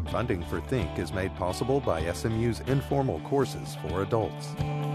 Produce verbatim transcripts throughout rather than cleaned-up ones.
Funding for Think is made possible by S M U's informal courses for adults.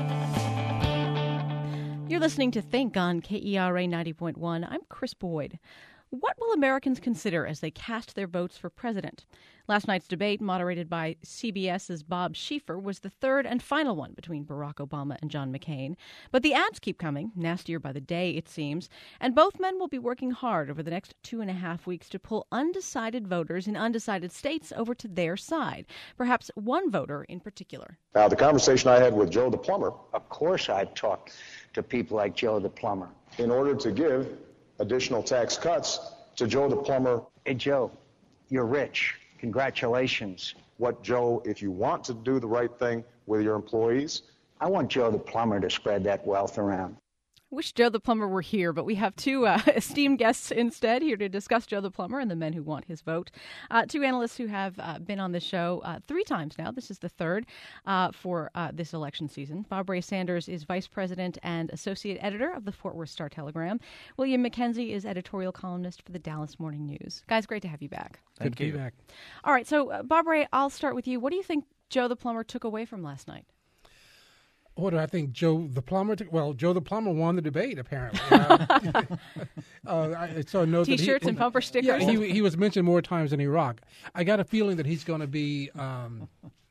You're listening to Think on K E R A ninety point one. I'm Chris Boyd. What will Americans consider as they cast their votes for president? Last night's debate, moderated by CBS's Bob Schieffer, was the third and final one between Barack Obama and John McCain. But the ads keep coming, nastier by the day, it seems, and both men will be working hard over the next two and a half weeks to pull undecided voters in undecided states over to their side, perhaps one voter in particular. Now, the conversation I had with Joe the plumber, of course I've talked to people like Joe the plumber. In order to give additional tax cuts to Joe the plumber. Hey, Joe, you're rich. Congratulations. What, Joe, if you want to do the right thing with your employees? I want Joe the plumber to spread that wealth around. Wish Joe the plumber were here, but we have two uh, esteemed guests instead here to discuss Joe the plumber and the men who want his vote. Uh, two analysts who have uh, been on the show uh, three times now. This is the third uh, for uh, this election season. Bob Ray Sanders is vice president and associate editor of the Fort Worth Star-Telegram. William McKenzie is editorial columnist for the Dallas Morning News. Guys, great to have you back. Thank Good you. To be back. All right, so uh, Bob Ray, I'll start with you. What do you think Joe the plumber took away from last night? What do I think? Joe the plumber? Took, well, Joe the plumber won the debate. Apparently, uh, uh, I saw a note T-shirts that he, and bumper stickers. Yeah, he, he was mentioned more times than Iraq. I got a feeling that he's going to be, um,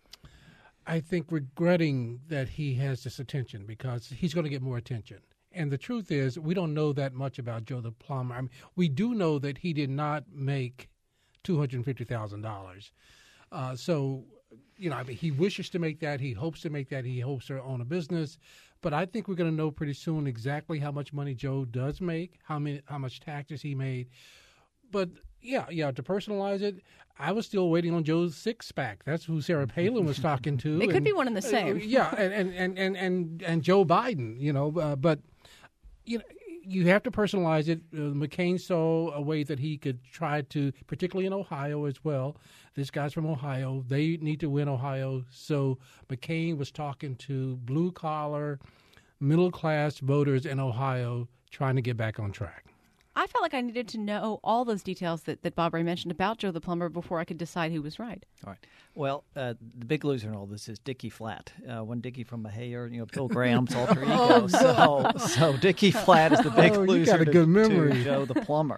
I think, regretting that he has this attention because he's going to get more attention. And the truth is, we don't know that much about Joe the plumber. I mean, we do know that he did not make two hundred fifty thousand dollars. Uh, so. You know, I mean, he wishes to make that. He hopes to make that. He hopes to own a business. But I think we're going to know pretty soon exactly how much money Joe does make, how many, how much taxes he made. But, yeah, yeah, to personalize it, I was still waiting on Joe's six-pack. That's who Sarah Palin was talking to. It could and, be one and the same. Uh, yeah, and, and, and, and, and, and Joe Biden, you know. Uh, but, you know, you have to personalize it. Uh, McCain saw a way that he could try to, particularly in Ohio as well. This guy's from Ohio. They need to win Ohio. So McCain was talking to blue-collar, middle-class voters in Ohio trying to get back on track. I felt like I needed to know all those details that, that Bob Ray mentioned about Joe the plumber before I could decide who was right. All right. Well, uh, the big loser in all this is Dickie Flatt. Uh, one Dickie from Mahayer, you know, Bill Graham's alter ego. Oh, so, so Dickie Flatt is the big oh, loser you got a to, good memory. to Joe the plumber.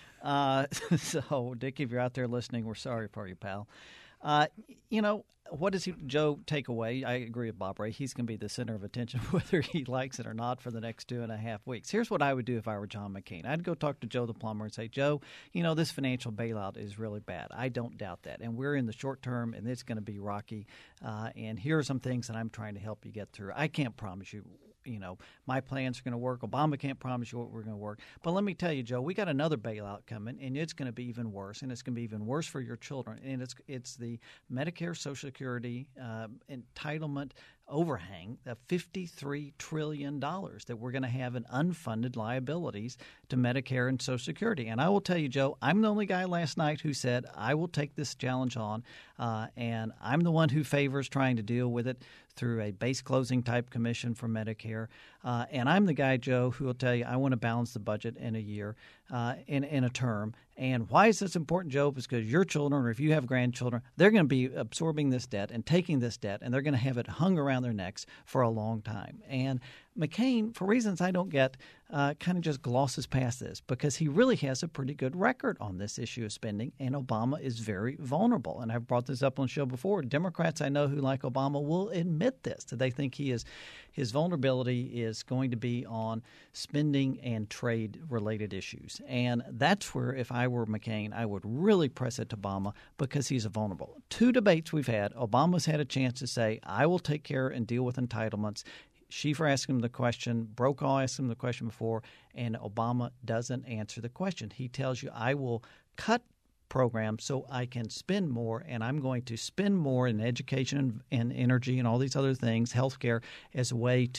Uh, so, Dickie, if you're out there listening, we're sorry for you, pal. Uh, you know, what does he, Joe take away? I agree with Bob Ray. He's going to be the center of attention whether he likes it or not for the next two and a half weeks. Here's what I would do if I were John McCain. I'd go talk to Joe the plumber and say, Joe, you know, this financial bailout is really bad. I don't doubt that. And we're in the short term, and it's going to be rocky. Uh, and here are some things that I'm trying to help you get through. I can't promise you you know, my plans are going to work. Obama can't promise you what we're going to work. But let me tell you, Joe, we got another bailout coming, and it's going to be even worse, and it's going to be even worse for your children. And it's it's the Medicare Social Security uh, entitlement overhang of fifty-three trillion dollars that we're going to have in unfunded liabilities to Medicare and Social Security. And I will tell you, Joe, I'm the only guy last night who said I will take this challenge on, uh, and I'm the one who favors trying to deal with it through a base closing type commission for Medicare. Uh, and I'm the guy, Joe, who will tell you I want to balance the budget in a year, uh, in, in a term. And why is this important, Joe? Because your children, or if you have grandchildren, they're going to be absorbing this debt and taking this debt, and they're going to have it hung around their necks for a long time. And McCain, for reasons I don't get, uh, kind of just glosses past this because he really has a pretty good record on this issue of spending, and Obama is very vulnerable. And I've brought this up on the show before. Democrats I know who like Obama will admit this, that they think he is his vulnerability is going to be on spending and trade-related issues. And that's where, if I were McCain, I would really press it to Obama because he's a vulnerable. Two debates we've had, Obama's had a chance to say, I will take care and deal with entitlements. Schieffer asked him the question, Brokaw asked him the question before, and Obama doesn't answer the question. He tells you, I will cut programs so I can spend more, and I'm going to spend more in education and, and energy and all these other things, healthcare, as a way to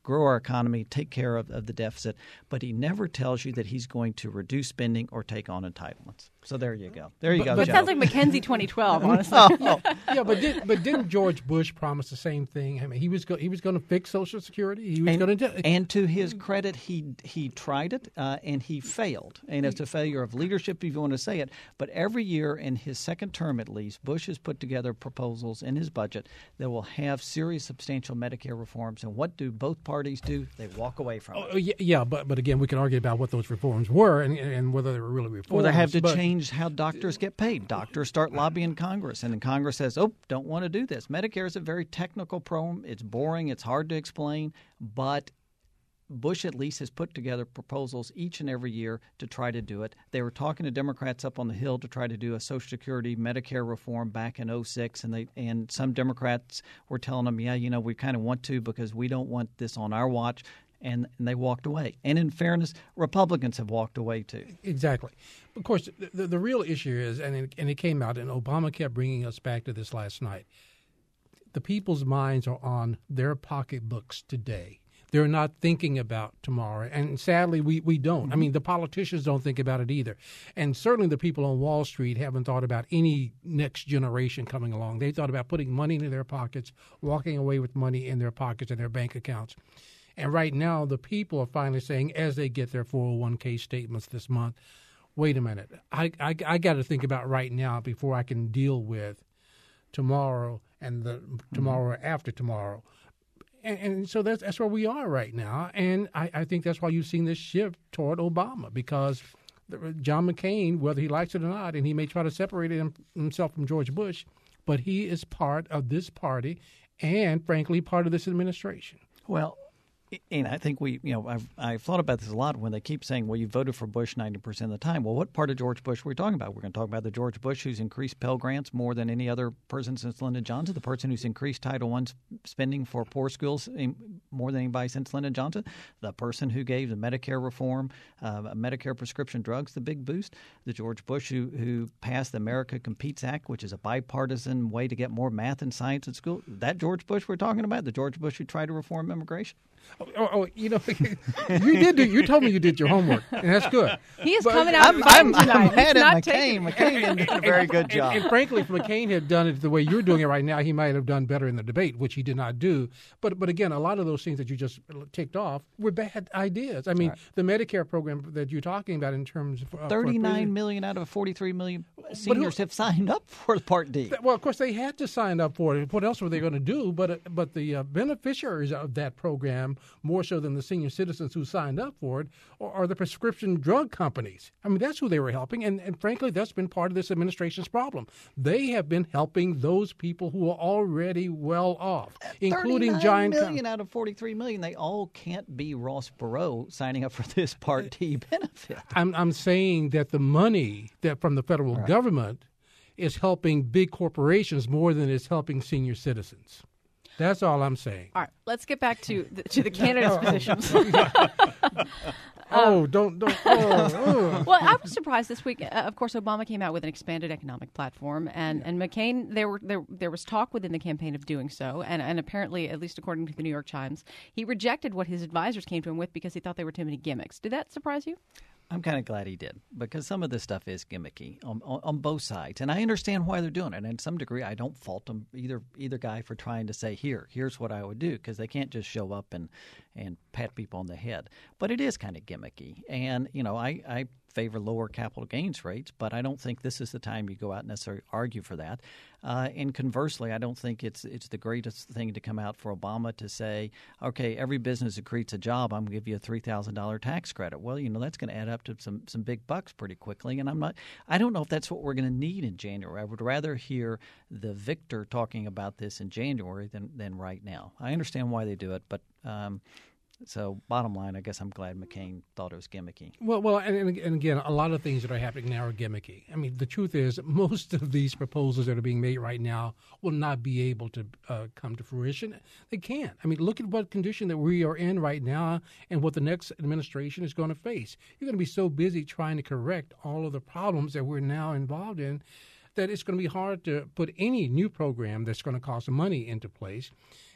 grow our economy, take care of, of the deficit, but he never tells you that he's going to reduce spending or take on entitlements. So there you go. There you But- go, but It Joe. sounds like McKenzie twenty twelve, honestly. Oh, Yeah, but did, but didn't George Bush promise the same thing? I mean, he was go, he was going to fix Social Security. He was and, going to do. and to his credit, he he tried it uh, and he failed. And it's a failure of leadership, if you want to say it. But every year in his second term, at least, Bush has put together proposals in his budget that will have serious, substantial Medicare reforms. And what do both parties do? They walk away from it. Oh, yeah, yeah, but but again, we can argue about what those reforms were and, and whether they were really reforms. Or they have to but- change how doctors get paid. Doctors start lobbying Congress, and then Congress says, oh, don't want to do this. Medicare is a very technical program. It's boring. It's hard to explain. But Bush at least has put together proposals each and every year to try to do it. They were talking to Democrats up on the Hill to try to do a Social Security Medicare reform back in oh six, and they and some Democrats were telling them, yeah, you know, we kind of want to because we don't want this on our watch. And, and they walked away. And in fairness, Republicans have walked away too. Exactly. Of course, the, the, the real issue is, and it, and it came out, and Obama kept bringing us back to this last night, the people's minds are on their pocketbooks today. They're not thinking about tomorrow. And sadly, we, we don't. Mm-hmm. I mean, the politicians don't think about it either. And certainly the people on Wall Street haven't thought about any next generation coming along. They thought about putting money in their pockets, walking away with money in their pockets and their bank accounts. And right now, the people are finally saying, as they get their four oh one k statements this month, wait a minute, I, I, I got to think about right now before I can deal with tomorrow and the tomorrow mm-hmm. after tomorrow. And, and so that's that's where we are right now. And I, I think that's why you've seen this shift toward Obama, because John McCain, whether he likes it or not, and he may try to separate him, himself from George Bush, but he is part of this party and, frankly, part of this administration. Well, and I think we, you know, I've, I've thought about this a lot when they keep saying, well, you voted for Bush ninety percent of the time. Well, what part of George Bush are we talking about? We're going to talk about the George Bush who's increased Pell Grants more than any other person since Lyndon Johnson, the person who's increased Title one spending for poor schools more than anybody since Lyndon Johnson, the person who gave the Medicare reform, uh, Medicare prescription drugs the big boost, the George Bush who, who passed the America Competes Act, which is a bipartisan way to get more math and science at school. That George Bush we're talking about, the George Bush who tried to reform immigration. Oh, oh, you know, you did. Do, you told me you did your homework, and that's good. He is But- coming out I'm, fighting I'm, tonight. I'm He's mad not at taking McCain. it. McCain did a very good job. And, and frankly, if McCain had done it the way you're doing it right now, he might have done better in the debate, which he did not do. But but again, a lot of those things that you just ticked off were bad ideas. I mean, right. the Medicare program that you're talking about in terms of uh, thirty-nine million out of forty-three million seniors have signed up for Part D. Well, of course, they had to sign up for it. What else were they going to do? But uh, but the uh, beneficiaries of that program, more so than the senior citizens who signed up for it, are, are the prescription drug companies. I mean, that's who they were helping. And, and frankly, that's been part of this administration's problem. They have been helping those people who are already well off, including giant million com- out of forty-three million. They all can't be Ross Perot signing up for this Part D benefit. I'm, I'm saying that the money that from the federal Right. government is helping big corporations more than it's helping senior citizens. That's all I'm saying. All right, let's get back to the, to the candidates' positions. Oh, don't, don't. Oh, oh. Well, I was surprised this week. Uh, of course, Obama came out with an expanded economic platform, and, and McCain, there were there there was talk within the campaign of doing so, and, and apparently, at least according to the New York Times, he rejected what his advisors came to him with because he thought they were too many gimmicks. Did that surprise you? I'm kind of glad he did, because some of this stuff is gimmicky on, on, on both sides, and I understand why they're doing it. And to some degree, I don't fault them either either guy for trying to say, "Here, here's what I would do," because they can't just show up and and pat people on the head. But it is kind of gimmicky, and you know, I, I favor lower capital gains rates, but I don't think this is the time you go out and necessarily argue for that. Uh, and conversely, I don't think it's it's the greatest thing to come out for Obama to say, okay, every business that creates a job, I'm going to give you a three thousand dollars tax credit. Well, you know, that's going to add up to some, some big bucks pretty quickly. And I'm not, I don't know if that's what we're going to need in January. I would rather hear the victor talking about this in January than, than right now. I understand why they do it, but um, so bottom line, I guess I'm glad McCain thought it was gimmicky. Well, well, and, and again, a lot of things that are happening now are gimmicky. I mean, the truth is, most of these proposals that are being made right now will not be able to uh, come to fruition. They can't. I mean, look at what condition that we are in right now and what the next administration is going to face. You're going to be so busy trying to correct all of the problems that we're now involved in that it's going to be hard to put any new program that's going to cost money into place.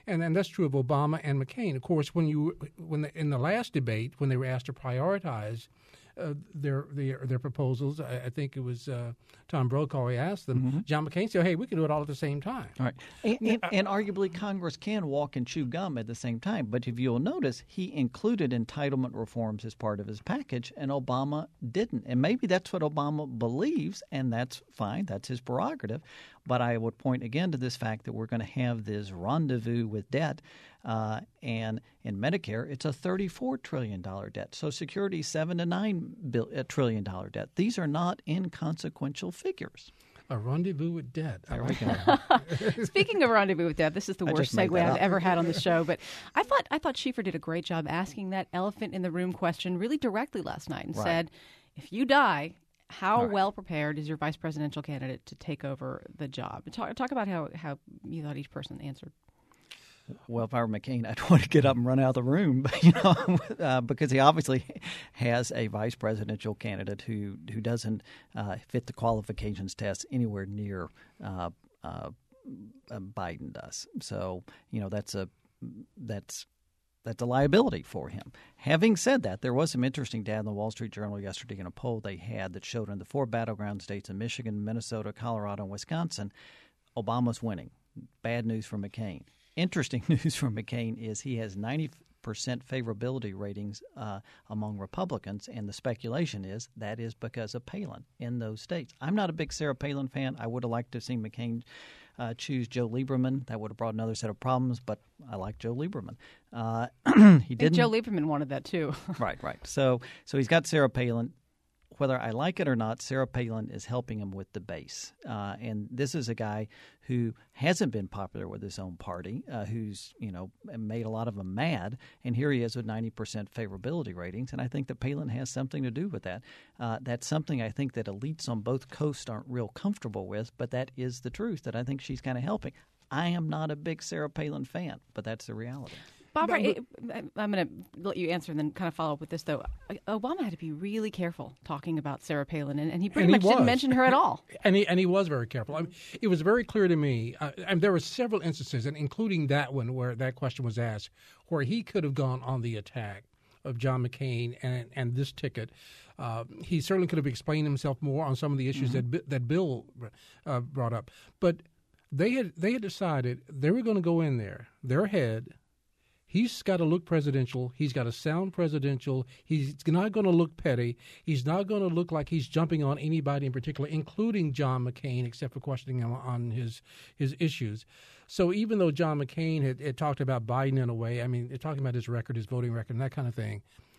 And and that's true of Obama and McCain. Of course, when you when the, in the last debate, when they were asked to prioritize uh, their, their their proposals, I, I think it was uh, Tom Brokaw who asked them. Mm-hmm. John McCain said, "Hey, we can do it all at the same time." All right, and, and, and arguably Congress can walk and chew gum at the same time. But if you'll notice, he included entitlement reforms as part of his package, and Obama didn't. And maybe that's what Obama believes, and that's fine. That's his prerogative. But I would point again to this fact that we're going to have this rendezvous with debt. Uh, and in Medicare, it's a thirty-four trillion dollars debt. Social Security, seven to nine trillion dollars debt. These are not inconsequential figures. A rendezvous with debt. There we go. Speaking of rendezvous with debt, this is the I worst segue I've ever had on the show. But I thought I thought Schieffer did a great job asking that elephant in the room question really directly last night and right. said, if you die, how right. well prepared is your vice presidential candidate to take over the job? Talk, talk about how, how you thought each person answered. Well, if I were McCain, I'd want to get up and run out of the room, you know, uh, because he obviously has a vice presidential candidate who who doesn't uh, fit the qualifications test anywhere near uh, uh, Biden does. So, you know, that's a that's that's a liability for him. Having said that, there was some interesting data in the Wall Street Journal yesterday in a poll they had that showed in the four battleground states of Michigan, Minnesota, Colorado, and Wisconsin, Obama's winning. Bad news for McCain. Interesting news for McCain is he has ninety percent favorability ratings uh, among Republicans, and the speculation is that is because of Palin in those states. I'm not a big Sarah Palin fan. I would have liked to have seen McCain uh, choose Joe Lieberman. That would have brought another set of problems, but I like Joe Lieberman. Uh, he didn't. Joe Lieberman wanted that too. right, right. So, so he's got Sarah Palin. Whether I like it or not, Sarah Palin is helping him with the base. Uh, and this is a guy who hasn't been popular with his own party, uh, who's, you know, made a lot of them mad. And here he is with ninety percent favorability ratings. And I think that Palin has something to do with that. Uh, that's something I think that elites on both coasts aren't real comfortable with, but that is the truth that I think she's kind of helping. I am not a big Sarah Palin fan, but that's the reality. Barbara, I'm going to let you answer and then kind of follow up with this, though. Obama had to be really careful talking about Sarah Palin, and, and he pretty and much he didn't mention her at all. and he and he was very careful. I mean, it was very clear to me, uh, and there were several instances, and including that one where that question was asked, where he could have gone on the attack of John McCain and, and this ticket. Uh, he certainly could have explained himself more on some of the issues mm-hmm. that that Bill uh, brought up. But they had they had decided they were going to go in there, their head. He's got to look presidential. He's got to sound presidential. He's not going to look petty. He's not going to look like he's jumping on anybody in particular, including John McCain, except for questioning him on his his issues. So even though John McCain had, had talked about Biden in a way, I mean, talking about his record, his voting record, and that kind of thing,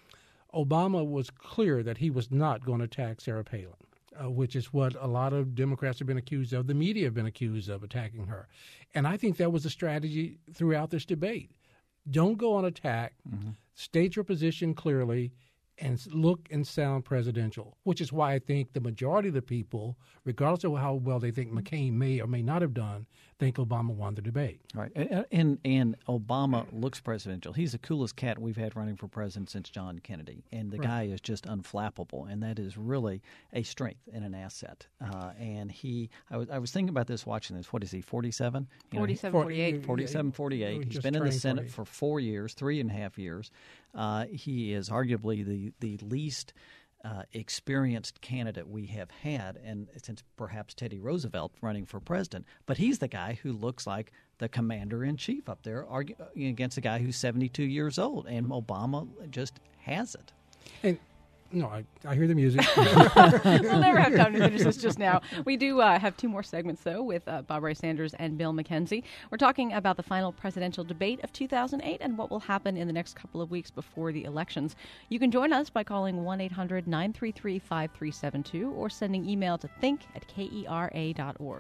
Obama was clear that he was not going to attack Sarah Palin, uh, which is what a lot of Democrats have been accused of. The media have been accused of attacking her. And I think that was a strategy throughout this debate. Don't go on attack. Mm-hmm. State your position clearly and look and sound presidential, which is why I think the majority of the people, regardless of how well they think McCain may or may not have done, think Obama won the debate. Right. And and Obama looks presidential. He's the coolest cat we've had running for president since John Kennedy. And the right. guy is just unflappable. And that is really a strength and an asset. Uh, and he, I was, I was thinking about this watching this. What is he, forty-seven? forty-seven, forty-eight. forty-seven, forty-eight. He's been in the Senate for four years, three and a half years. Uh, he is arguably the, the least uh, experienced candidate we have had, and since perhaps Teddy Roosevelt running for president. But he's the guy who looks like the commander-in-chief up there arguing against a guy who's seventy-two years old, and Obama just has it. And no, I, I hear the music. We'll never have time to finish this just now. We do uh, have two more segments, though, with uh, Bob Ray Sanders and Bill McKenzie. We're talking about the final presidential debate of two thousand eight and what will happen in the next couple of weeks before the elections. You can join us by calling one eight hundred nine three three five three seven two or sending email to think at kera dot org.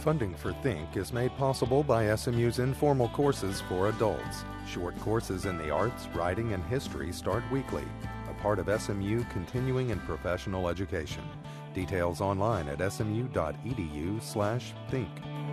Funding for Think is made possible by S M U's informal courses for adults. Short courses in the arts, writing, and history start weekly, a part of S M U continuing and professional education. Details online at smu.edu slash think.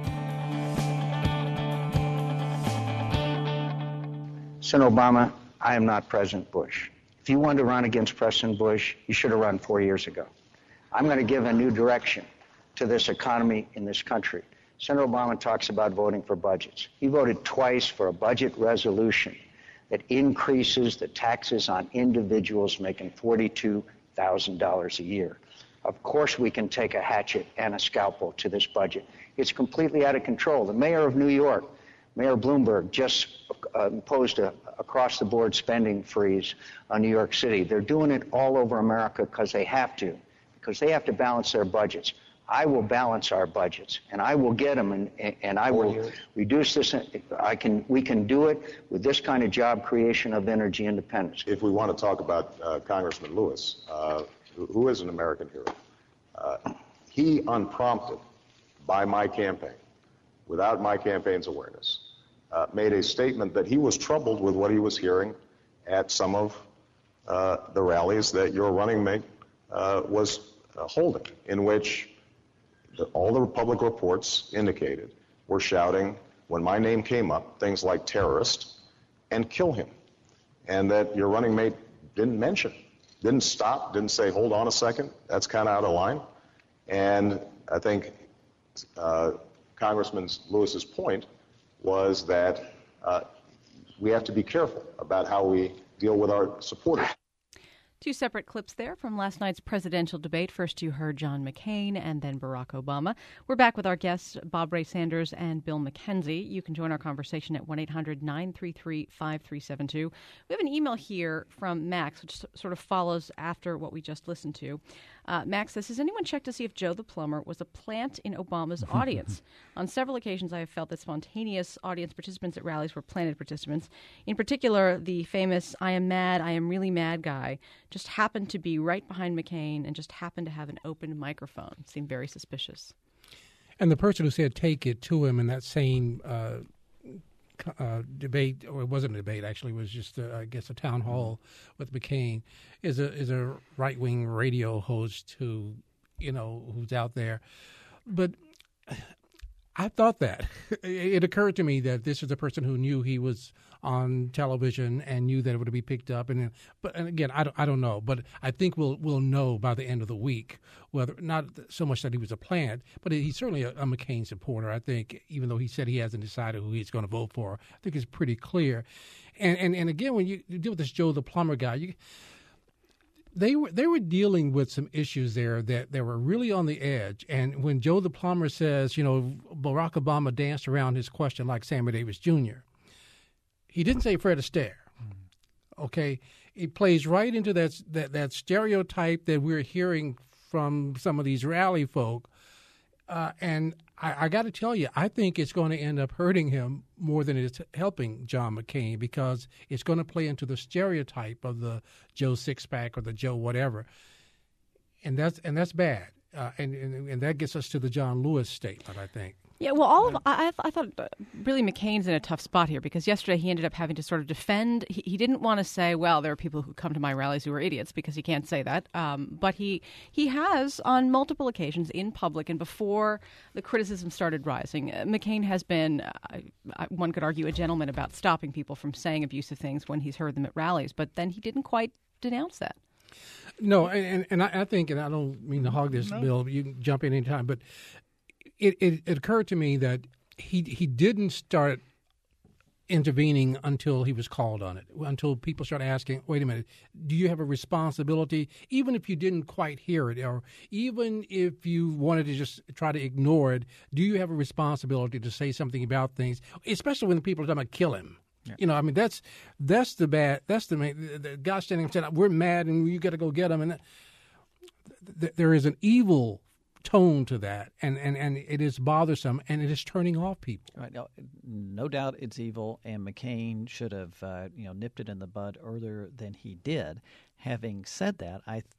Senator Obama, I am not President Bush. If you wanted to run against President Bush, you should have run four years ago. I'm going to give a new direction to this economy in this country. Senator Obama talks about voting for budgets. He voted twice for a budget resolution that increases the taxes on individuals making forty-two thousand dollars a year. Of course we can take a hatchet and a scalpel to this budget. It's completely out of control. The mayor of New York, Mayor Bloomberg, just uh, imposed a across-the-board spending freeze on New York City. They're doing it all over America because they have to, because they have to balance their budgets. I will balance our budgets, and I will get them, and, and I will reduce this. I can, we can do it with this kind of job creation of energy independence. If we want to talk about uh, Congressman Lewis, uh, who is an American hero, uh, he, unprompted by my campaign, without my campaign's awareness, uh, made a statement that he was troubled with what he was hearing at some of uh, the rallies that your running mate uh, was uh, holding, in which the, all the public reports indicated were shouting, when my name came up, things like terrorist and kill him, and that your running mate didn't mention, didn't stop, didn't say, hold on a second, that's kind of out of line. And I think uh, Congressman Lewis's point was that uh, we have to be careful about how we deal with our supporters. Two separate clips there from last night's presidential debate. First, you heard John McCain and then Barack Obama. We're back with our guests, Bob Ray Sanders and Bill McKenzie. You can join our conversation at one eight hundred nine three three five three seven two. We have an email here from Max, which sort of follows after what we just listened to. Uh, Max says, has anyone checked to see if Joe the Plumber was a plant in Obama's audience? On several occasions, I have felt that spontaneous audience participants at rallies were planted participants. In particular, the famous I am mad, I am really mad guy just happened to be right behind McCain and just happened to have an open microphone. It seemed very suspicious. And the person who said take it to him in that same uh, uh, debate, or it wasn't a debate, actually, it was just, uh, I guess, a town hall with McCain, is a is a right-wing radio host who, you know, who's out there. But I thought that. It occurred to me that this is a person who knew he was on television and knew that it would be picked up. And but and again, I don't, I don't know, but I think we'll we'll know by the end of the week whether not so much that he was a plant, but he's certainly a, a McCain supporter. I think, even though he said he hasn't decided who he's going to vote for, I think it's pretty clear. And and, and again, when you, you deal with this Joe the Plumber guy, you. They were they were dealing with some issues there that, that were really on the edge. And when Joe the Plumber says, you know, Barack Obama danced around his question like Sammy Davis Junior, he didn't say Fred Astaire. Mm-hmm. Okay, it plays right into that, that that stereotype that we're hearing from some of these rally folk. Uh, and I, I got to tell you, I think it's going to end up hurting him more than it's helping John McCain, because it's going to play into the stereotype of the Joe Sixpack or the Joe whatever, and that's and that's bad. Uh, and, and and that gets us to the John Lewis statement, I think. Yeah, well, all of I, I thought really McCain's in a tough spot here, because yesterday he ended up having to sort of defend. He, he didn't want to say, well, there are people who come to my rallies who are idiots, because he can't say that. Um, but he he has on multiple occasions in public and before the criticism started rising, uh, McCain has been, uh, one could argue, a gentleman about stopping people from saying abusive things when he's heard them at rallies. But then he didn't quite denounce that. No, and and I, I think, and I don't mean to hog this, no. Bill, you can jump in anytime, but It, it it occurred to me that he he didn't start intervening until he was called on it, until people started asking, wait a minute, do you have a responsibility, even if you didn't quite hear it, or even if you wanted to just try to ignore it, do you have a responsibility to say something about things, especially when the people are talking about kill him? Yeah. You know, I mean, that's that's the bad, that's the, the, the guy standing up saying, we're mad and you got to go get him. And that, th- there is an evil tone to that, and, and, and it is bothersome, and it is turning off people. Right. No, no doubt it's evil, and McCain should have uh, you know nipped it in the bud earlier than he did. Having said that, I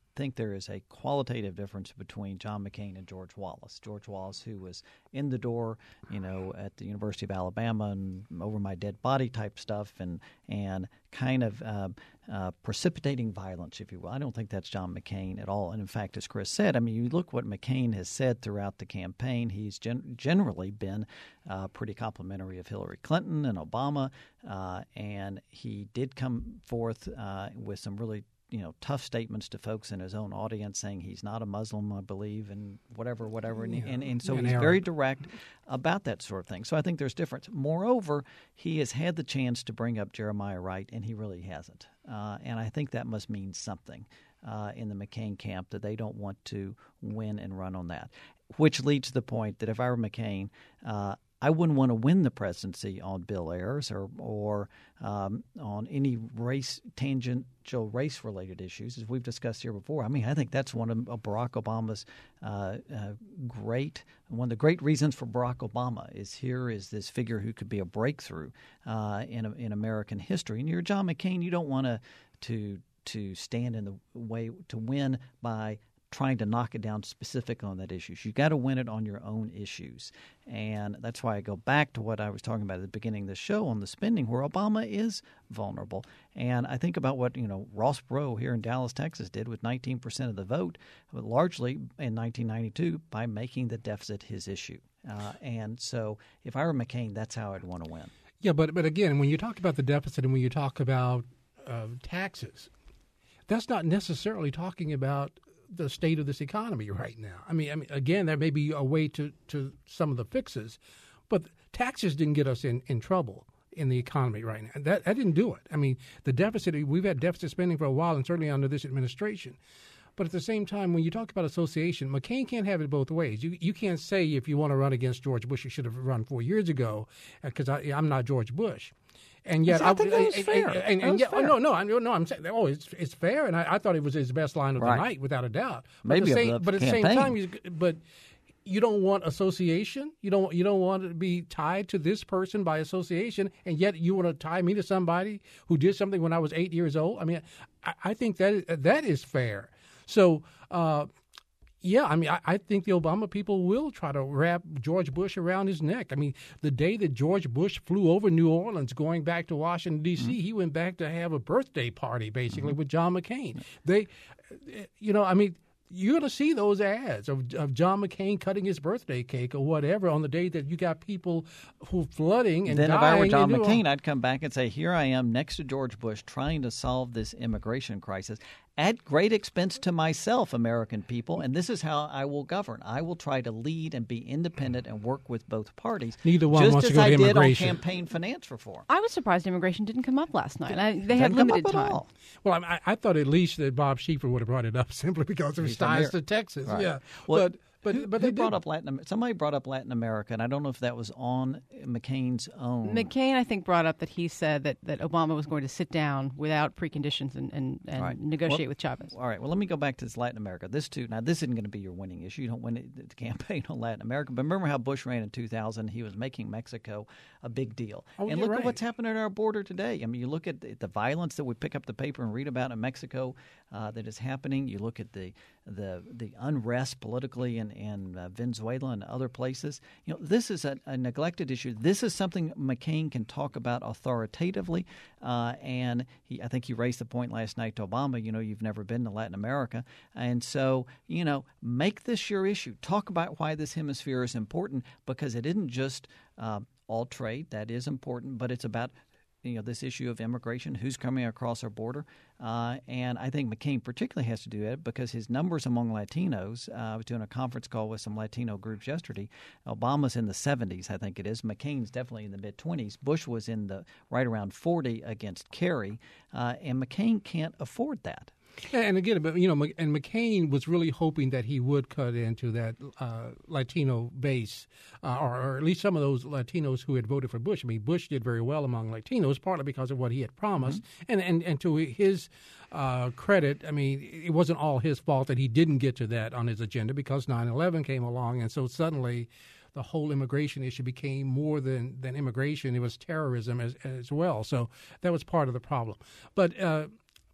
think there is a qualitative difference between John McCain and George Wallace. George Wallace, who was in the door, you know, at the University of Alabama and over my dead body type stuff, and and kind of uh, uh, precipitating violence, if you will. I don't think that's John McCain at all. And in fact, as Chris said, I mean, you look what McCain has said throughout the campaign. He's gen- generally been uh, pretty complimentary of Hillary Clinton and Obama, uh, and he did come forth uh, with some really you know, tough statements to folks in his own audience saying he's not a Muslim, I believe, and whatever, whatever. And, Yeah. and, and so And he's Arab. very direct about that sort of thing. So I think there's difference. Moreover, he has had the chance to bring up Jeremiah Wright, and he really hasn't. Uh, and I think that must mean something uh, in the McCain camp, that they don't want to win and run on that, which leads to the point that if I were McCain, uh, I wouldn't want to win the presidency on Bill Ayers or or um, on any race tangential race related issues, as we've discussed here before. I mean, I think that's one of Barack Obama's uh, uh, great one of the great reasons for Barack Obama is here is this figure who could be a breakthrough uh, in in American history. And you're John McCain. You don't want to to to stand in the way to win by trying to knock it down specific on that issues. You got to win it on your own issues. And that's why I go back to what I was talking about at the beginning of the show on the spending, where Obama is vulnerable. And I think about what, you know, Ross Perot here in Dallas, Texas did with nineteen percent of the vote, but largely in nineteen ninety-two by making the deficit his issue. Uh, and so if I were McCain, that's how I'd want to win. Yeah, but but again, when you talk about the deficit and when you talk about uh, taxes, that's not necessarily talking about the state of this economy right now. I mean, I mean, again, there may be a way to, to some of the fixes, but taxes didn't get us in, in trouble in the economy right now. That that didn't do it. I mean, the deficit, we've had deficit spending for a while, and certainly under this administration. But at the same time, when you talk about association, McCain can't have it both ways. You you can't say if you want to run against George Bush, you should have run four years ago, because I'm not George Bush. And yet, I think that was and, fair. And, and, That and was yet, fair. oh, no, no, I'm, no, I'm saying, oh, it's it's fair, and I, I thought it was his best line of Right. the night, without a doubt. But Maybe at the of same, the but at the same campaign. time, you, but you don't want association. You don't you don't want to be tied to this person by association, and yet you want to tie me to somebody who did something when I was eight years old. I mean, I, I think that is, that is fair. So. Uh, Yeah, I mean, I, I think the Obama people will try to wrap George Bush around his neck. I mean, the day that George Bush flew over New Orleans going back to Washington, D C, mm-hmm. he went back to have a birthday party, basically, mm-hmm. with John McCain. They, you know, I mean, you're going to see those ads of, of John McCain cutting his birthday cake or whatever on the day that you got people who flooding and then dying. Then if I were John and McCain, I'd come back and say, here I am next to George Bush trying to solve this immigration crisis at great expense to myself, American people, and this is how I will govern. I will try to lead and be independent and work with both parties. Neither one just wants as to go I to did on immigration. campaign finance reform. I was surprised immigration didn't come up last night. I, they Didn't had come limited up at time. all. Well, I, I thought at least that Bob Schieffer would have brought it up simply because of his He's from ties here. to Texas. Right. Yeah, Well, but but who, but who they brought did. up Latin? Somebody brought up Latin America, and I don't know if that was on McCain's own. McCain, I think, brought up that he said that, that Obama was going to sit down without preconditions and, and, and Right. negotiate Well, with Chavez. All right. Well, let me go back to this Latin America. This too. Now, this isn't going to be your winning issue. You don't win it, the campaign on Latin America. But remember how Bush ran in two thousand? He was making Mexico a big deal. Oh, and you're look right. at what's happened at our border today. I mean, you look at the, the violence that we pick up the paper and read about in Mexico uh, that is happening. You look at the the the unrest politically in, in uh, Venezuela and other places. You know, this is a, a neglected issue. This is something McCain can talk about authoritatively. Uh, and he, I think he raised the point last night to Obama, you know, you've never been to Latin America. And so, you know, make this your issue. Talk about why this hemisphere is important, because it isn't just uh, all trade. That is important, but it's about you know, this issue of immigration, who's coming across our border. Uh, and I think McCain particularly has to do it because his numbers among Latinos, uh, I was doing a conference call with some Latino groups yesterday. Obama's in the seventies, I think it is. McCain's definitely in the mid-twenties. Bush was in the right around forty against Kerry. Uh, and McCain can't afford that. And again, but you know, and McCain was really hoping that he would cut into that uh, Latino base, uh, or, or at least some of those Latinos who had voted for Bush. I mean, Bush did very well among Latinos, partly because of what he had promised, mm-hmm. and, and and to his uh, credit, I mean, it wasn't all his fault that he didn't get to that on his agenda because nine eleven came along, and so suddenly the whole immigration issue became more than, than immigration; it was terrorism as as well. So that was part of the problem, but. Uh,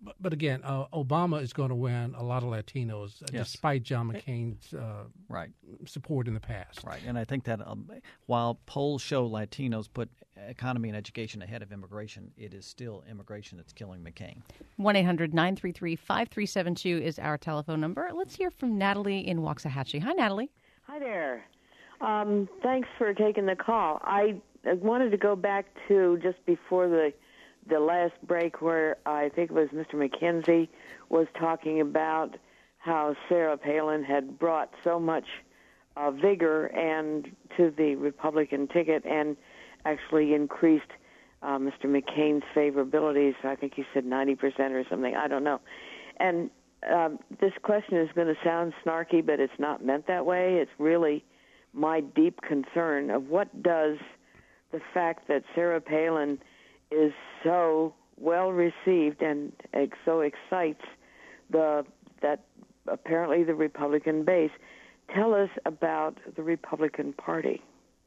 But, but again, uh, Obama is going to win a lot of Latinos, uh, Yes. despite John McCain's uh, Right. support in the past. Right, and I think that um, while polls show Latinos put economy and education ahead of immigration, it is still immigration that's killing McCain. one eight hundred nine three three five three seven two is our telephone number. Let's hear from Natalie in Waxahachie. Hi, Natalie. Hi there. Um, thanks for taking the call. I uh, wanted to go back to just before the the last break where I think it was Mister McKenzie was talking about how Sarah Palin had brought so much uh, vigor and to the Republican ticket and actually increased uh, Mister McCain's favorabilities. I think he said ninety percent or something. I don't know. And um, this question is going to sound snarky, but it's not meant that way. It's really my deep concern of what does the fact that Sarah Palin is so well received and ex- so excites the that apparently the Republican base. Tell us about the Republican Party.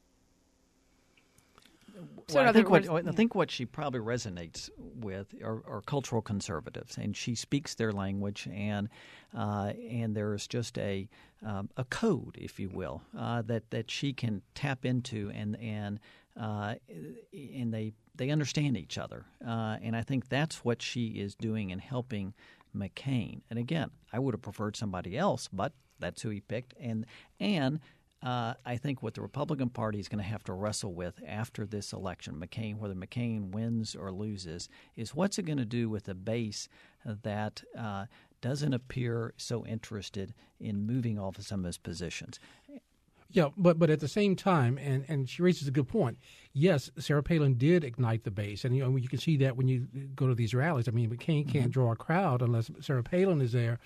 So Well, in I other think what words- I think what she probably resonates with are, are cultural conservatives, and she speaks their language, and uh, and there is just a um, a code, if you will, uh, that that she can tap into, and and uh, and they they understand each other, uh, and I think that's what she is doing in helping McCain. And again, I would have preferred somebody else, but that's who he picked, and and. Uh, I think what the Republican Party is going to have to wrestle with after this election, McCain, whether McCain wins or loses, is what's it going to do with a base that uh, doesn't appear so interested in moving off of some of his positions. Yeah, but but at the same time, and, and she raises a good point. Yes, Sarah Palin did ignite the base, and you know you can see that when you go to these rallies. I mean, McCain can't mm-hmm. draw a crowd unless Sarah Palin is there.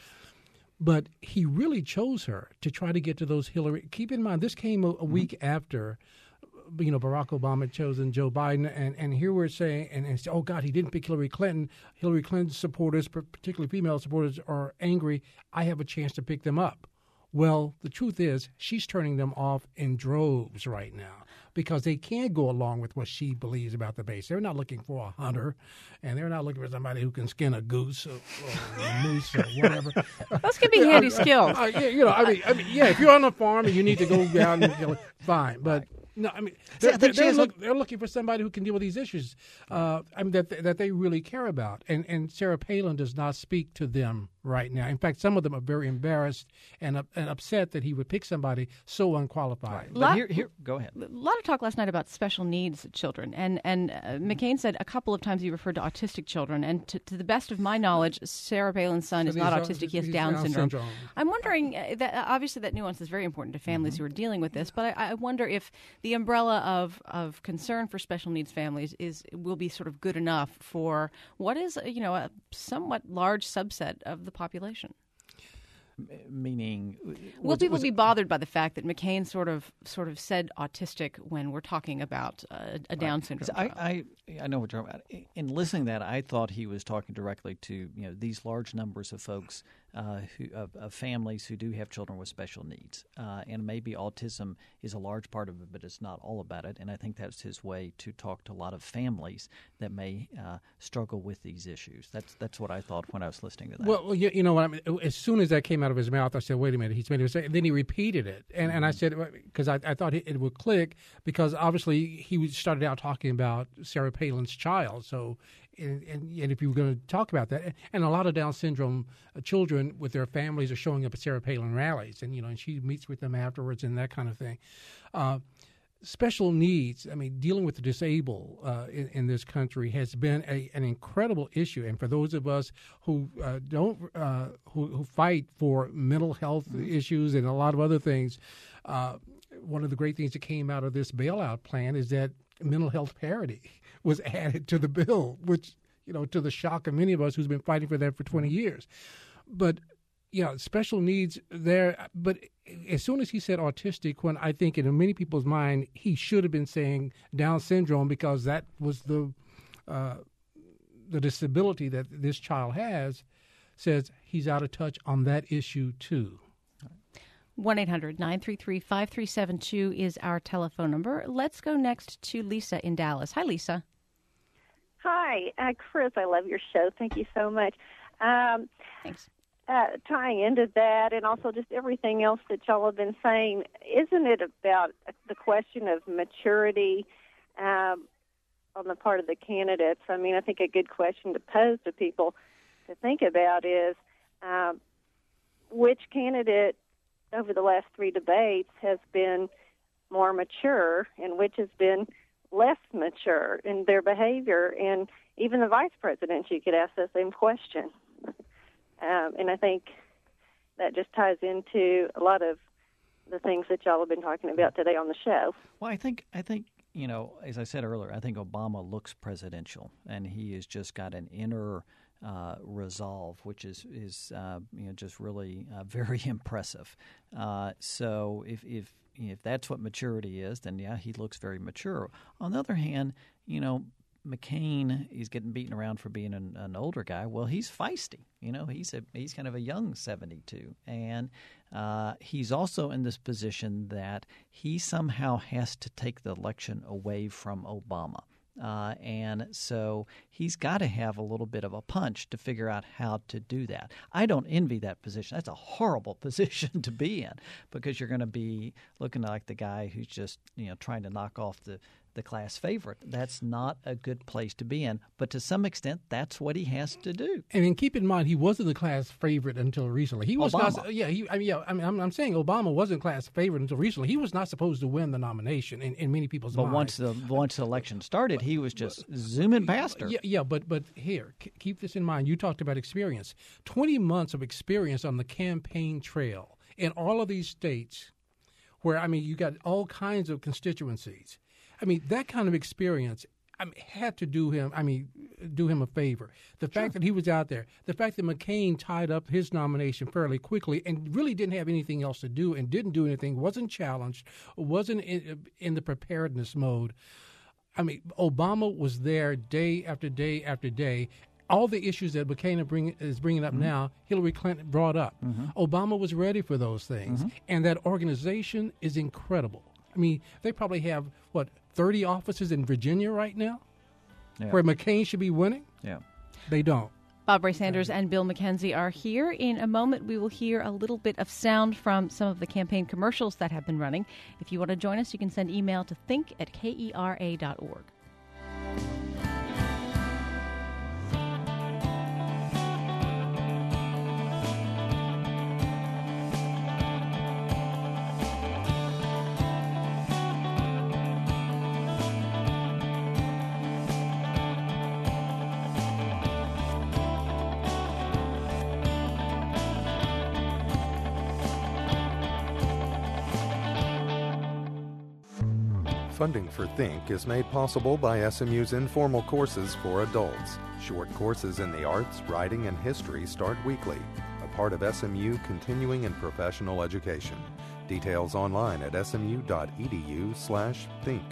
But he really chose her to try to get to those Hillary. Keep in mind, this came a, a week mm-hmm. after, you know, Barack Obama had chosen Joe Biden, and, and here we're saying, and, and oh God, he didn't pick Hillary Clinton. Hillary Clinton's supporters, particularly female supporters, are angry. I have a chance to pick them up. Well, the truth is, she's turning them off in droves right now because they can't go along with what she believes about the base. They're not looking for a hunter, and they're not looking for somebody who can skin a goose or, or a moose or whatever. Those can be yeah, handy I, skills. I, I, you know, I mean, I mean, yeah, if you're on a farm and you need to go down, and, you know, fine, but. Right. No, I mean they're, they're, they're, look, they're looking for somebody who can deal with these issues. Uh, I mean that that they really care about, and and Sarah Palin does not speak to them right now. In fact, some of them are very embarrassed and uh, and upset that he would pick somebody so unqualified. Right. But Lot, here, here, go ahead. A lot of talk last night about special needs children, and and uh, McCain said a couple of times he referred to autistic children, and to, to the best of my knowledge, Sarah Palin's son So is not are, autistic; he has he's Down, Down syndrome. syndrome. I'm wondering uh, that uh, obviously that nuance is very important to families mm-hmm. who are dealing with this, but I, I wonder if the umbrella of of concern for special needs families is will be sort of good enough for what is you know a somewhat large subset of the population. Meaning, will was, people was be it, bothered by the fact that McCain sort of sort of said autistic when we're talking about uh, a Down right. syndrome? I, I I know what you're talking about. In listening to that, I thought he was talking directly to you know these large numbers of folks uh, who of, of families who do have children with special needs, uh, and maybe autism is a large part of it, but it's not all about it. And I think that's his way to talk to a lot of families that may uh, struggle with these issues. That's that's what I thought when I was listening to that. Well, you, you know what I mean. As soon as that came out of his mouth, I said, "Wait a minute, he's made a mistake." And then he repeated it, and mm-hmm. and I said because I, I thought it, it would click because obviously he started out talking about Sarah Palin's child, so. And, and, and if you were going to talk about that, and a lot of Down syndrome uh, children with their families are showing up at Sarah Palin rallies, and you know, and she meets with them afterwards and that kind of thing. Uh, special needs, I mean, dealing with the disabled uh, in, in this country has been a, an incredible issue. And for those of us who uh, don't, uh, who, who fight for mental health issues and a lot of other things, uh, one of the great things that came out of this bailout plan is that mental health parity was added to the bill, which, you know, to the shock of many of us who's been fighting for that for twenty years. But, you know, special needs there. But as soon as he said autistic, when I think in many people's mind, he should have been saying Down syndrome because that was the uh, the disability that this child has, says he's out of touch on that issue too. one eight hundred nine three three five three seven two is our telephone number. Let's go next to Lisa in Dallas. Hi, Lisa. Hi, uh, Chris. I love your show. Thank you so much. Um, Thanks. Uh, tying into that and also just everything else that y'all have been saying, isn't it about the question of maturity um, on the part of the candidates? I mean, I think a good question to pose to people to think about is um, which candidate over the last three debates has been more mature and which has been less mature in their behavior. And even the vice president, you could ask the same question. Um, and I think that just ties into a lot of the things that y'all have been talking about today on the show. Well, I think I think you know, as I said earlier, I think Obama looks presidential, and he has just got an inner uh, resolve, which is is uh, you know just really uh, very impressive. Uh, so if if if that's what maturity is, then yeah, he looks very mature. On the other hand, you know, McCain is getting beaten around for being an, an older guy. Well, he's feisty. You know, he's a he's kind of a young seventy-two, and uh, he's also in this position that he somehow has to take the election away from Obama. Uh, and so he's got to have a little bit of a punch to figure out how to do that. I don't envy that position. That's a horrible position to be in because you're going to be looking like the guy who's just, you know, trying to knock off the the class favorite. That's not a good place to be in. But to some extent, that's what he has to do. And then keep in mind, he wasn't the class favorite until recently. He was Obama. not. Yeah, he, I mean, yeah. I mean, I'm, I'm saying Obama wasn't class favorite until recently. He was not supposed to win the nomination in, in many people's but minds. But once the once the election started, he was just zooming past her. Yeah, yeah. But but here, k- keep this in mind. You talked about experience. Twenty months of experience on the campaign trail in all of these states, where I mean, you got all kinds of constituencies. I mean, that kind of experience I mean, had to do him. I mean, do him a favor. The sure. fact that he was out there, the fact that McCain tied up his nomination fairly quickly and really didn't have anything else to do and didn't do anything, wasn't challenged, wasn't in, in the preparedness mode. I mean, Obama was there day after day after day. All the issues that McCain bring, is bringing up mm-hmm. now, Hillary Clinton brought up. Mm-hmm. Obama was ready for those things, mm-hmm. and that organization is incredible. I mean, they probably have, what, thirty offices in Virginia right now yeah. where McCain should be winning? Yeah. They don't. Bob Ray Sanders and Bill McKenzie are here. In a moment, we will hear a little bit of sound from some of the campaign commercials that have been running. If you want to join us, you can send email to think at K E R A dot org. Funding for Think is made possible by S M U's informal courses for adults. Short courses in the arts, writing, and history start weekly, a part of S M U continuing and professional education. Details online at smu.edu slash think.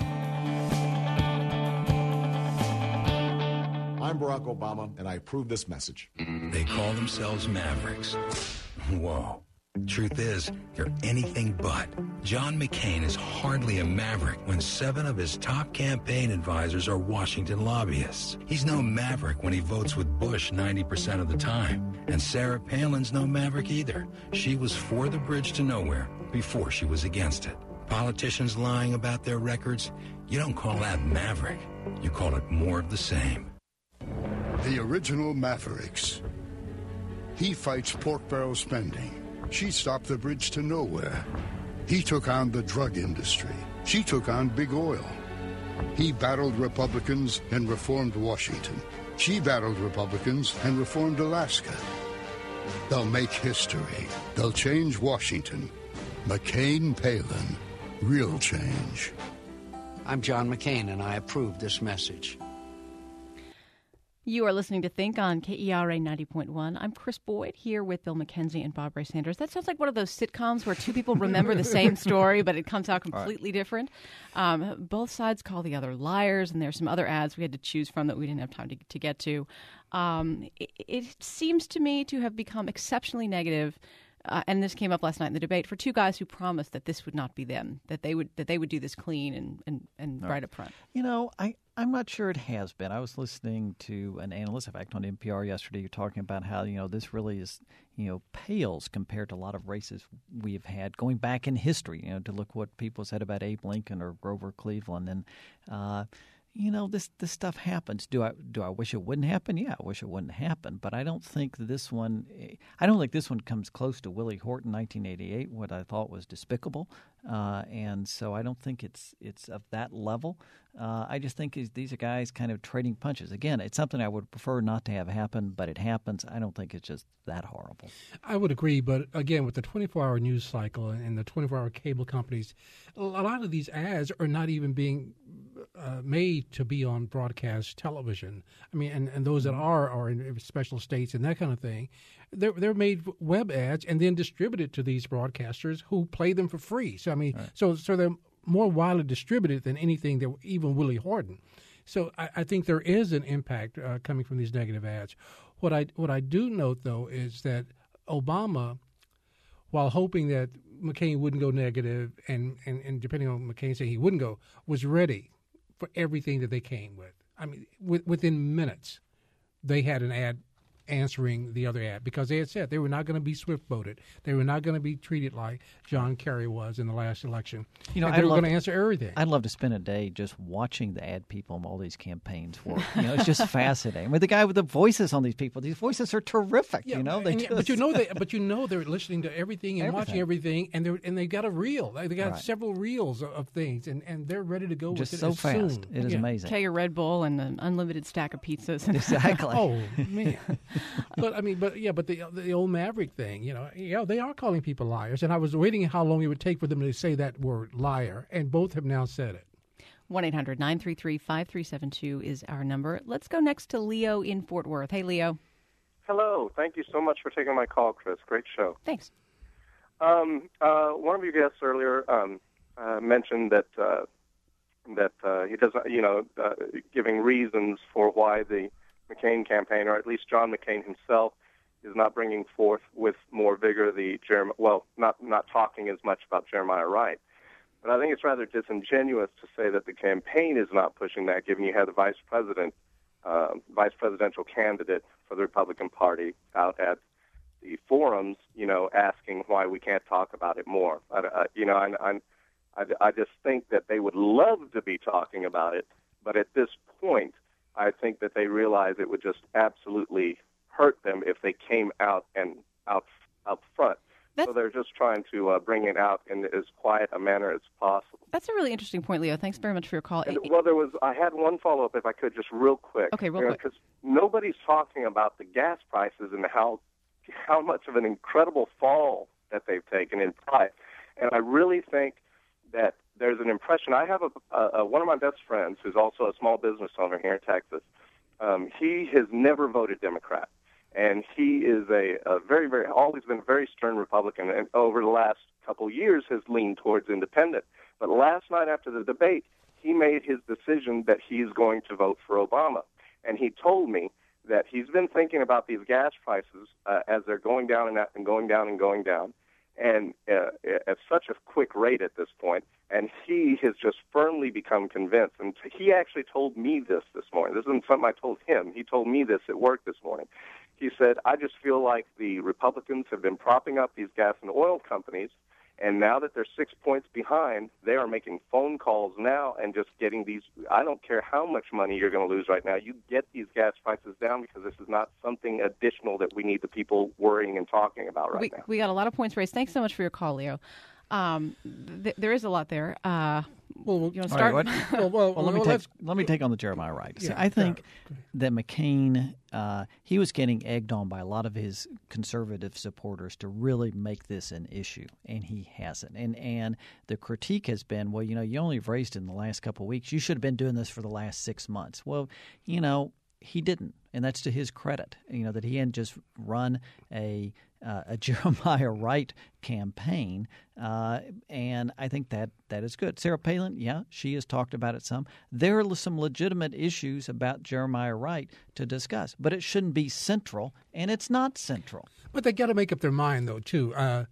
I'm Barack Obama, and I approve this message. They call themselves Mavericks. Whoa. Truth is, they're anything but. John McCain is hardly a maverick when seven of his top campaign advisors are Washington lobbyists. He's no maverick when he votes with Bush ninety percent of the time. And Sarah Palin's no maverick either. She was for the bridge to nowhere before she was against it. Politicians lying about their records, you don't call that maverick. You call it more of the same. The original Mavericks. He fights pork barrel spending. She stopped the bridge to nowhere. He took on the drug industry. She took on big oil. He battled Republicans and reformed Washington. She battled Republicans and reformed Alaska. They'll make history. They'll change Washington. McCain Palin. Real change. I'm John McCain, and I approve this message. You are listening to Think on K E R A ninety point one. I'm Chris Boyd here with Bill McKenzie and Bob Ray Sanders. That sounds like one of those sitcoms where two people remember the same story, but it comes out completely right. different. Um, both sides call the other liars, and there's some other ads we had to choose from that we didn't have time to, to get to. Um, it, it seems to me to have become exceptionally negative uh, and this came up last night in the debate, for two guys who promised that this would not be them, that they would that they would do this clean and, and, and right up front. You know, I, I'm not sure it has been. I was listening to an analyst, in fact, on N P R yesterday, talking about how, you know, this really is, you know, pales compared to a lot of races we have had going back in history, you know, to look what people said about Abe Lincoln or Grover Cleveland. And, uh, you know, this this stuff happens. Do I do I wish it wouldn't happen? Yeah, I wish it wouldn't happen. But I don't think this one. I don't think this one comes close to Willie Horton, nineteen eighty-eight, what I thought was despicable. Uh, and so I don't think it's it's of that level. Uh, I just think these are guys kind of trading punches. Again, it's something I would prefer not to have happen, but it happens. I don't think it's just that horrible. I would agree, but again, with the twenty-four hour news cycle and the twenty-four hour cable companies, a lot of these ads are not even being uh, made to be on broadcast television. I mean, and, and those that are are in special states and that kind of thing. They're, they're made web ads and then distributed to these broadcasters who play them for free. So, I mean, right. so so they're more widely distributed than anything that even Willie Horton. So I, I think there is an impact uh, coming from these negative ads. What I what I do note, though, is that Obama, while hoping that McCain wouldn't go negative and, and, and depending on McCain saying he wouldn't go, was ready for everything that they came with. I mean, w- within minutes, they had an ad answering the other ad because they had said they were not going to be swift-voted. They were not going to be treated like John Kerry was in the last election. You know, and they I'd were going to answer everything. I'd love to spend a day just watching the ad people on all these campaigns work. You know, it's just fascinating. I mean, the guy with the voices on these people, these voices are terrific. Yeah, you know, they and, just... but you know they, but you know they're listening to everything and everything. watching everything, and they and they got a reel. They got right. several reels of, of things, and, and they're ready to go just with it so as fast. Soon. It is yeah. amazing. Take a Red Bull and an unlimited stack of pizzas. Exactly. Oh man. But I mean, but yeah, but the the old Maverick thing, you know, yeah, they are calling people liars, and I was waiting how long it would take for them to say that word liar, and both have now said it. one eight hundred nine three three five three seven two is our number. Let's go next to Leo in Fort Worth. Hey, Leo. Hello. Thank you so much for taking my call, Chris. Great show. Thanks. Um, uh, one of your guests earlier um, uh, mentioned that uh, that uh, he doesn't, you know, uh, giving reasons for why the McCain campaign, or at least John McCain himself, is not bringing forth with more vigor the Jeremiah, well, not not talking as much about Jeremiah Wright. But I think it's rather disingenuous to say that the campaign is not pushing that, given you had the vice president, uh, vice presidential candidate for the Republican Party out at the forums, you know, asking why we can't talk about it more. I, I, you know, I, I, I, I just think that they would love to be talking about it, but at this point, I think that they realize it would just absolutely hurt them if they came out and out up front. That's, so they're just trying to uh, bring it out in as quiet a manner as possible. That's a really interesting point, Leo. Thanks very much for your call. And, well, there was. I had one follow-up, if I could, just real quick. Okay, real you know, quick. Because nobody's talking about the gas prices and how how much of an incredible fall that they've taken in price. And I really think that there's an impression. I have a, a, a one of my best friends who's also a small business owner here in Texas. Um, he has never voted Democrat. And he is a, a very, very, always been a very stern Republican, and over the last couple of years has leaned towards independent. But last night after the debate, he made his decision that he's going to vote for Obama. And he told me that he's been thinking about these gas prices uh, as they're going down and, and going down and going down, and uh, at such a quick rate at this point. And he has just firmly become convinced. And he actually told me this this morning. This isn't something I told him. He told me this at work this morning. He said, I just feel like the Republicans have been propping up these gas and oil companies, and now that they're six points behind, they are making phone calls now and just getting these, I don't care how much money you're going to lose right now, you get these gas prices down because this is not something additional that we need the people worrying and talking about right we, now. We got a lot of points raised. Thanks so much for your call, Leo. Um, th- there is a lot there. Uh, well, you want to start? Right, well, well, well, let me take let me take on the Jeremiah Wright. See, yeah, I think yeah. that McCain uh, he was getting egged on by a lot of his conservative supporters to really make this an issue, and he hasn't. And and the critique has been, well, you know, you only raised it in the last couple of weeks. You should have been doing this for the last six months. Well, you know. he didn't, and that's to his credit. You know that he hadn't just run a uh, a Jeremiah Wright campaign, uh, and I think that that is good. Sarah Palin, yeah, she has talked about it some. There are some legitimate issues about Jeremiah Wright to discuss, but it shouldn't be central, and it's not central. But they got to make up their mind, though, too. Uh,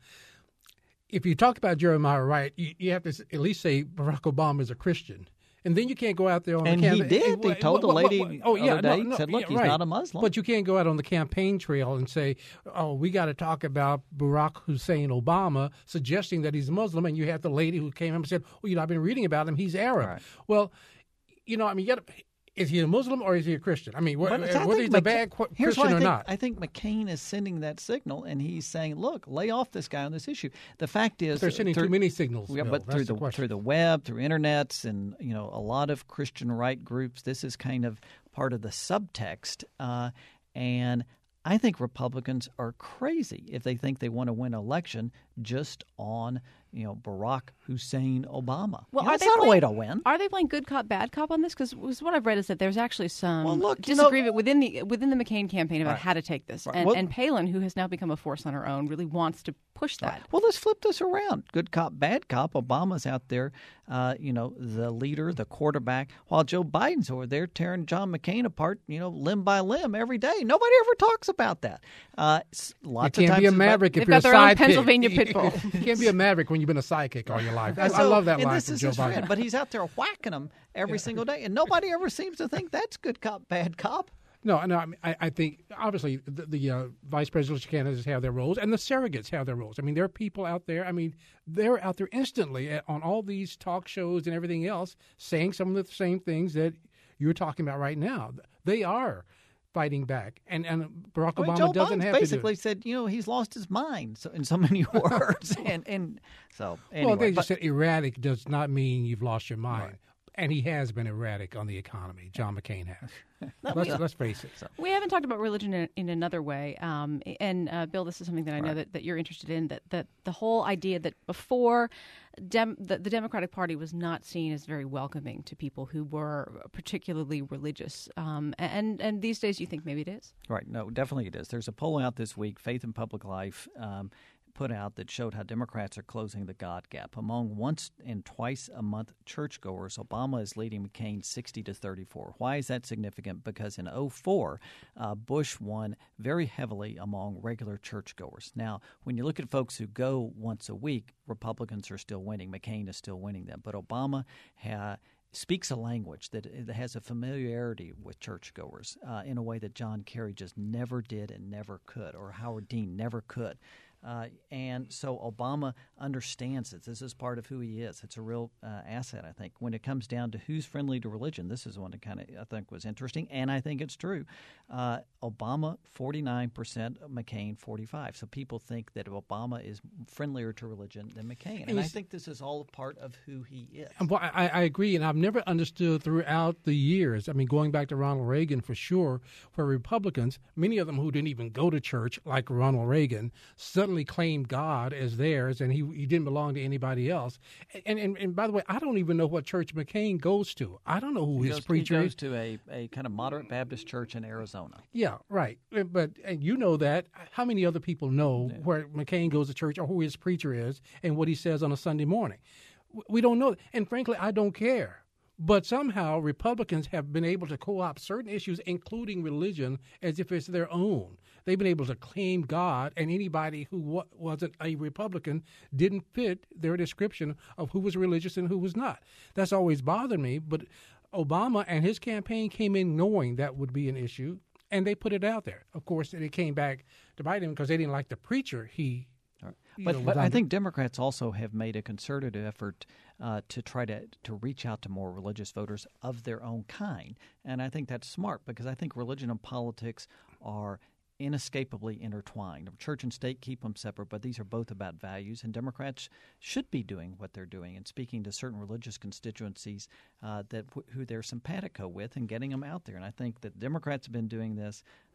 if you talk about Jeremiah Wright, you, you have to at least say Barack Obama is a Christian. And then you can't go out there on and the campaign. And he did. He told the lady oh, yeah, the other day, no, no, said, look, yeah, he's right. not a Muslim. But you can't go out on the campaign trail and say, oh, we got to talk about Barack Hussein Obama suggesting that he's a Muslim. And you have the lady who came up and said, well, you know, I've been reading about him. He's Arab. Right. Well, you know, I mean, you got to... Is he a Muslim or is he a Christian? I mean, wh- whether he's McCain, a bad qu- Christian or think, not. I think McCain is sending that signal, and he's saying, look, lay off this guy on this issue. The fact is... But they're sending through, too many signals. Yeah, Bill. but That's through the, the, through the web, through internets, and, you know, a lot of Christian right groups, this is kind of part of the subtext. Uh, and I think Republicans are crazy if they think they want to win an election just on... you know, Barack Hussein Obama. Well, you know, are that's they not playing, a way to win. Are they playing good cop, bad cop on this? Because what I've read is that there's actually some well, look, disagreement you know, within the within the McCain campaign about right. how to take this. Right. And, well, and Palin, who has now become a force on her own, really wants to push that. Right. Well, let's flip this around. Good cop, bad cop. Obama's out there, uh, you know, the leader, the quarterback, while Joe Biden's over there tearing John McCain apart, you know, limb by limb every day. Nobody ever talks about that. Uh, lots you can't of times be a maverick if they've you're got a their own sidekick. Pennsylvania pit bull. You can't be a maverick when you've been a sidekick all your life. I, so, I love that and line this from is Joe his Biden. friend, but he's out there whacking them every yeah. single day, and nobody ever seems to think that's good cop, bad cop. No, no. I, mean, I, I think obviously the, the uh, vice presidential candidates have their roles, and the surrogates have their roles. I mean, there are people out there. I mean, they're out there instantly at, on all these talk shows and everything else, saying some of the same things that you're talking about right now. They are fighting back, and and Barack I mean, Obama Joe doesn't Biden's have basically to do said, you know, he's lost his mind so, in so many words, and and so anyway, well, they but, just said erratic does not mean you've lost your mind. Right. And he has been erratic on the economy. John McCain has. No, let's, we, let's face it. So. We haven't talked about religion in, in another way. Um, and, uh, Bill, this is something that I know right. that, that you're interested in, that, that the whole idea that before Dem- the, the Democratic Party was not seen as very welcoming to people who were particularly religious. Um, and, and these days you think maybe it is? Right. No, definitely it is. There's a poll out this week, Faith in Public Life, um, put out that showed how Democrats are closing the God gap. Among once and twice a month churchgoers, Obama is leading McCain sixty to thirty-four. Why is that significant? Because in oh four, uh, Bush won very heavily among regular churchgoers. Now, when you look at folks who go once a week, Republicans are still winning. McCain is still winning them. But Obama ha- speaks a language that has a familiarity with churchgoers uh, in a way that John Kerry just never did and never could, or Howard Dean never could. Uh, and so Obama understands it. This is part of who he is. It's a real uh, asset, I think. When it comes down to who's friendly to religion, this is one that kind of I think was interesting, and I think it's true. Uh, Obama, forty-nine percent, McCain, forty-five. So people think that Obama is friendlier to religion than McCain. And, and I think this is all part of who he is. Well, I, I agree, and I've never understood throughout the years, I mean, going back to Ronald Reagan for sure, where Republicans, many of them who didn't even go to church like Ronald Reagan, suddenly claimed God as theirs, and he he didn't belong to anybody else. And and, and by the way, I don't even know what church McCain goes to. I don't know who he his goes, preacher he goes is. to a, a kind of moderate Baptist church in Arizona. Yeah, right. But and you know that. How many other people know yeah. where McCain goes to church or who his preacher is and what he says on a Sunday morning? We don't know. And frankly, I don't care. But somehow Republicans have been able to co-opt certain issues, including religion, as if it's their own. They've been able to claim God, and anybody who wa- wasn't a Republican didn't fit their description of who was religious and who was not. That's always bothered me. But Obama and his campaign came in knowing that would be an issue, and they put it out there. Of course, they came back to bite him because they didn't like the preacher he But, know, but I under. think Democrats also have made a concerted effort uh, to try to, to reach out to more religious voters of their own kind. And I think that's smart because I think religion and politics are inescapably intertwined. Church and state keep them separate, but these are both about values, and Democrats should be doing what they're doing and speaking to certain religious constituencies uh, that who they're simpatico with and getting them out there. And I think that Democrats have been doing this.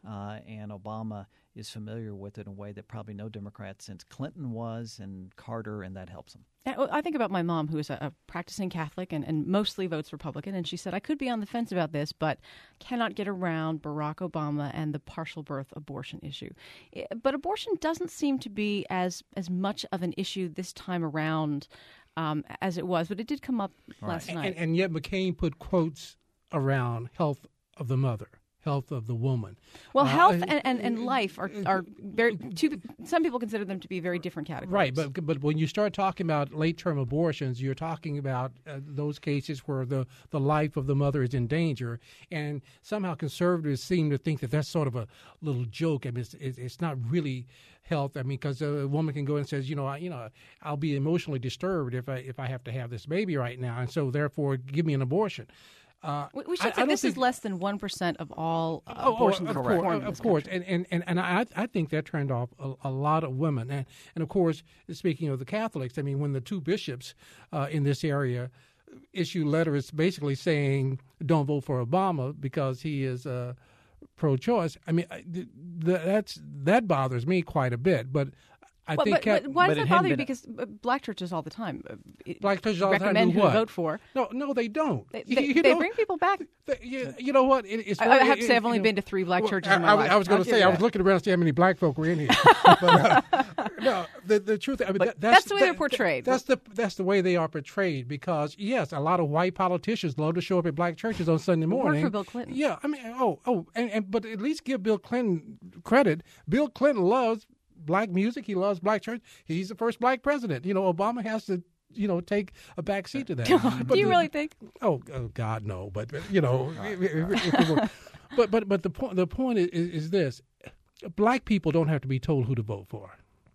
uh, and Obama is familiar with it in a way that probably no Democrat since Clinton was and Carter, and that helps him. I think about my mom, who is a, a practicing Catholic and, and mostly votes Republican, and she said, I could be on the fence about this, but cannot get around Barack Obama and the partial birth abortion issue. But abortion doesn't seem to be as, as much of an issue this time around um, as it was, but it did come up right. last night. And, and yet McCain put quotes around health of the mother. Health of the woman. Well, uh, health and, and, and life are are very. Two, some people consider them to be very different categories. Right, but but when you start talking about late term abortions, you're talking about uh, those cases where the, the life of the mother is in danger, and somehow conservatives seem to think that that's sort of a little joke. I mean, it's, it's not really health. I mean, because a woman can go and says, you know, I, you know, I'll be emotionally disturbed if I if I have to have this baby right now, and so therefore give me an abortion. Uh, we, we should I, say I this think, is less than one percent of all uh, oh, abortions oh, of performed course, in this of course, country. and and and, and I, I think that turned off a, a lot of women, and and of course, speaking of the Catholics, I mean, when the two bishops uh, in this area issue letters basically saying don't vote for Obama because he is uh, pro-choice, I mean, th- th- that's that bothers me quite a bit, but. I well, think but, Cat- but why but does it that bother you? hadn't been Because uh, black churches all the time uh, black churches all the time recommend do who what? to vote for. No, no, they don't. They, You- they, you they know, bring people back. they- you, you know what? It, it's I, very- I have to say it- I've only you know, been to three black well, churches I, in my I, life. I was going I'll to give say you I was that. looking around to see how many black folk were in here. but, uh, no, the the truth. I mean, But that, that's that's the way that- they're portrayed. That's the that's the way they are portrayed. Because yes, a lot of white politicians love to show up at black churches on Sunday Work morning. for Bill Clinton. Yeah, I mean, oh, oh, and, and but at least give Bill Clinton credit. Bill Clinton loves black music. He loves black church. He's the first black president. You know, Obama has to, you know, take a back seat to that. Do But you the- really think? Oh, oh God, no. But you know, if, if, if it were, but but but the point the point is, is this: black people don't have to be told who to vote for.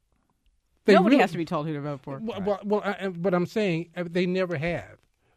They Nobody really- has to be told who to vote for. Well, well, well I, but I'm saying uh, they never have.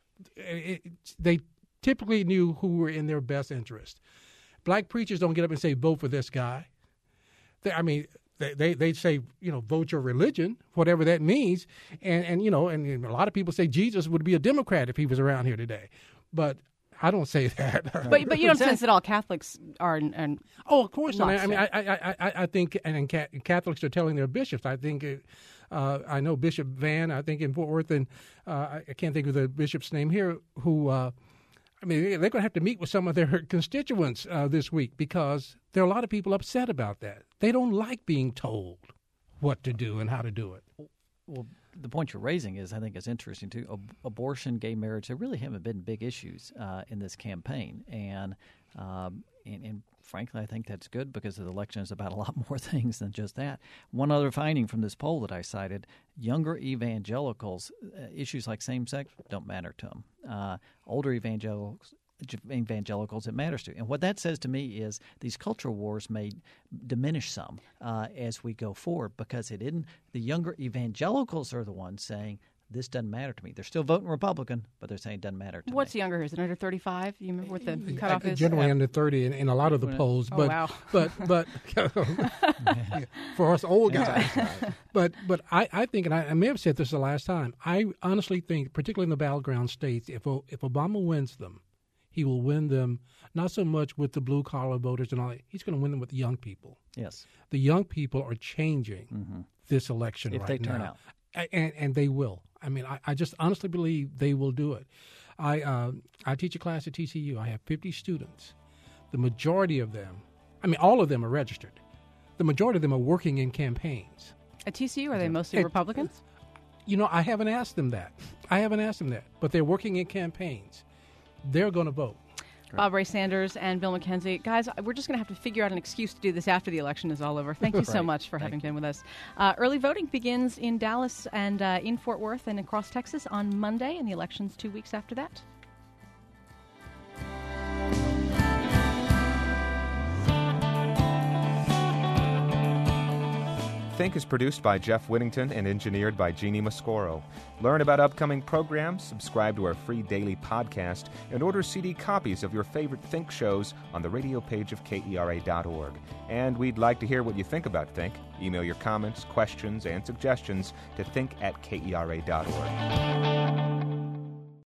It, it, they typically knew who were in their best interest. Black preachers don't get up and say, vote for this guy. They, I mean, they, they, they say, you know, vote your religion, whatever that means. And, and, you know, and a lot of people say Jesus would be a Democrat if he was around here today. But I don't say that. But but you don't sense that all Catholics are. And oh, of course. I mean, I, mean, lockstep. I, I, I, I think, and, and Ca- Catholics are telling their bishops. I think, uh, I know Bishop Van. I think in Fort Worth, and uh, I can't think of the bishop's name here. Who, uh, I mean, they're going to have to meet with some of their constituents uh, this week because there are a lot of people upset about that. They don't like being told what to do and how to do it. Well, the point you're raising is, I think, is interesting too. Ab- abortion, gay marriage, there really haven't been big issues uh, in this campaign, and, um, and and frankly, I think that's good because the election is about a lot more things than just that. One other finding from this poll that I cited: younger evangelicals, uh, issues like same-sex don't matter to them. Uh, older evangelicals. evangelicals it matters to. And what that says to me is these cultural wars may diminish some uh, as we go forward because it isn't the younger evangelicals are the ones saying this doesn't matter to me. They're still voting Republican, but they're saying it doesn't matter to What's me. younger? Is it under thirty-five? You remember what the cutoff is? Generally under thirty in, in a lot of the polls. Oh, But, wow. but, but, for us old guys. but but I, I think, and I, I may have said this the last time, I honestly think, particularly in the battleground states, if if Obama wins them, he will win them not so much with the blue-collar voters and all that. He's going to win them with the young people. Yes. The young people are changing mm-hmm. this election if right they turn now. out. And, and they will. I mean, I, I just honestly believe they will do it. I uh, I teach a class at T C U. I have fifty students. The majority of them, I mean, all of them are registered. The majority of them are working in campaigns. At T C U, are they mostly At- Republicans? You know, I haven't asked them that. I haven't asked them that. But they're working in campaigns. They're going to vote. Bob Ray Sanders and Bill McKenzie. Guys, we're just going to have to figure out an excuse to do this after the election is all over. Thank you so Right. much for Thank having you. been with us. Uh, early voting begins in Dallas and uh, in Fort Worth and across Texas on Monday, and the election's two weeks after that. Think is produced by Jeff Whittington and engineered by Jeannie Mascoro. Learn about upcoming programs, subscribe to our free daily podcast, and order C D copies of your favorite Think shows on the radio page of K E R A dot org. And we'd like to hear what you think about Think. Email your comments, questions, and suggestions to think at K E R A dot org.